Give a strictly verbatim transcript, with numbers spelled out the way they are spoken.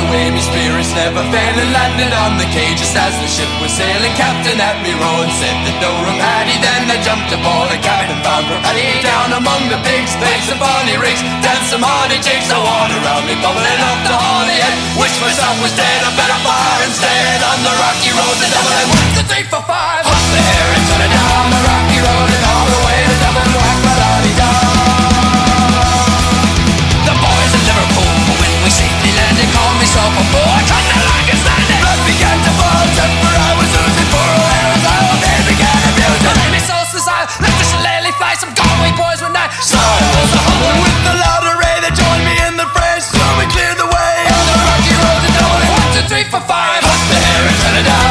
away, me spirits never failing. Landed on the quay just as the ship was sailing. Captain at me row and said the Durham Paddy. Then I jumped aboard a cabin bound for Paddy. Down among the pigs, played some bonny rigs, danced some hardy jigs. The water around me bubbling up the Holyhead. Wish myself was dead, I better fire instead. On the rocky road to Dublin, one, two, three, four, five. Up the hair and turn it down the rocky road and all the way to Dublin. Whack my lolly down. The boys in Liverpool, when we safely landed, called me so a fool. I couldn't no longer stand it. Blood began to boil, temper I was losing. Poor old Aaron's all they began abusing. They made me so suicide, let the shillelagh fly. Some Galway boys were night. So it was a humble with the loud array. They joined me in the fray, so we cleared the way on the rocky road to Dublin. One, two, three, four, five. Up the hair and turn it down.